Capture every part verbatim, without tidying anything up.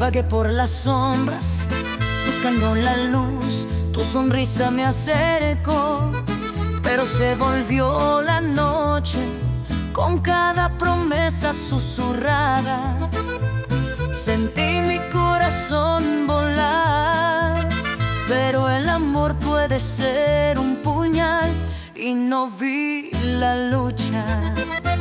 Vagué por las sombras, buscando la luz. Tu sonrisa me acercó, pero se volvió la noche con cada promesa susurrada. Sentí mi corazón volar, pero el amor puede ser un puñal y no vi la lucha.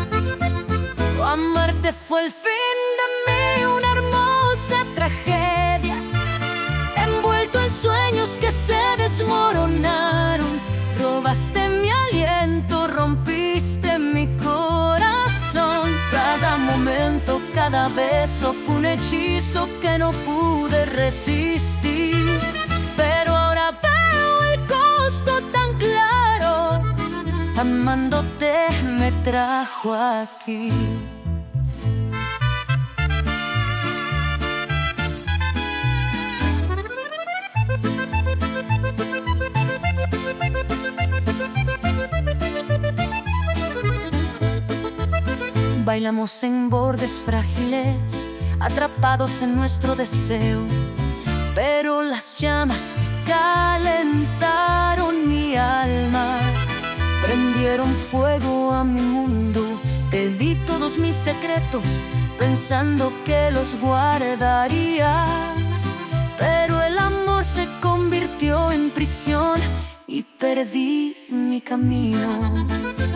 Amarte fue el fin de mí, una hermosa tragedia, envuelto en sueños que se desmoronaron. Robaste mi aliento, rompiste mi corazón. Cada momento, cada beso fue un hechizo que no pude resistir. Pero ahora veo el costo tan claro, amándote me trajo aquí. Bailamos en bordes frágiles, atrapados en nuestro deseo, pero las llamas que calentaron mi alma prendieron fuego a mi mundo. Te di todos mis secretos, pensando que los guardarías, pero el amor se convirtió en prisión y perdí mi camino.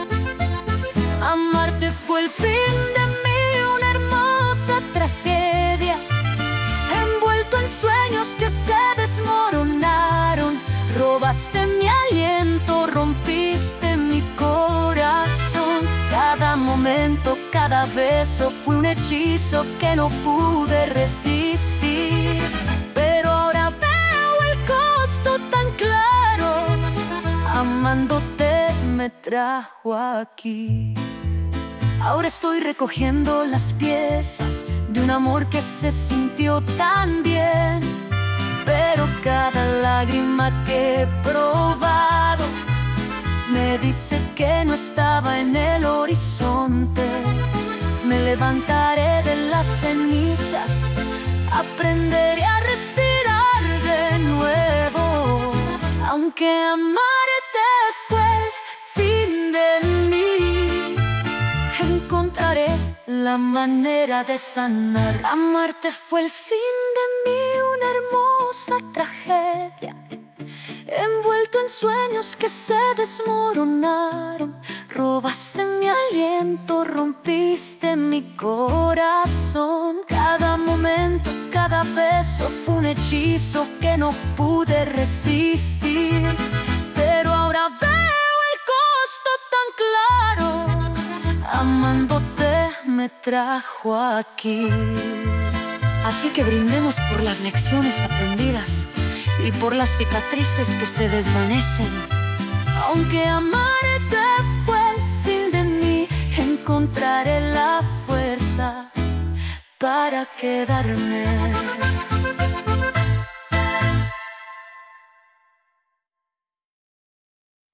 Amarte fue el fin de mí, una hermosa tragedia, envuelto en sueños que se desmoronaron. Robaste mi aliento, rompiste mi corazón. Cada momento, cada beso fue un hechizo que no pude resistir. Pero ahora veo el costo tan claro, amándote me trajo aquí. Ahora estoy recogiendo las piezas de un amor que se sintió tan bien, pero cada lágrima que he probado me dice que no estaba en el horizonte. Me levantaré de las cenizas, aprenderé a respirar de nuevo. Aunque amarte fue el fin de mí, encontraré la manera de sanar. Amarte fue el fin de mí, una hermosa tragedia, envuelto en sueños que se desmoronaron. Robaste mi aliento, rompiste mi corazón. Cada momento, cada beso fue un hechizo que no pude resistir. Pero ahora veo el costo tan claro, amándote me trajo aquí. Así que brindemos por las lecciones aprendidas y por las cicatrices que se desvanecen. Aunque amarte fue el fin de mí, encontraré la fuerza para quedarme.